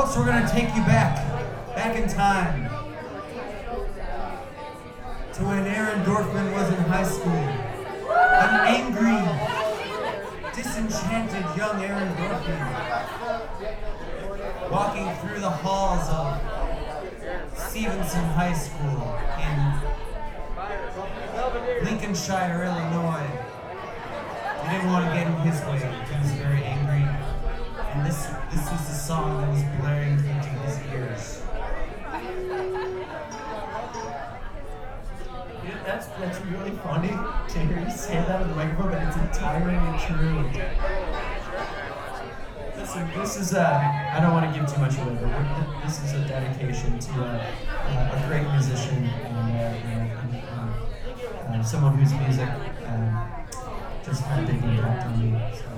Folks, we're going to take you back in time to when Aaron Dorfman was in high school. An angry, disenchanted young Aaron Dorfman walking through the halls of Stevenson High School in Lincolnshire, Illinois. He didn't want to get in his way. He was very angry. And this was the song that was blaring into his ears. That's really funny to hear you say that on the microphone, but it's entirely true. Listen, this is I don't want to give too much away, but this is a dedication to a great musician and someone whose music just had a big impact on me. So.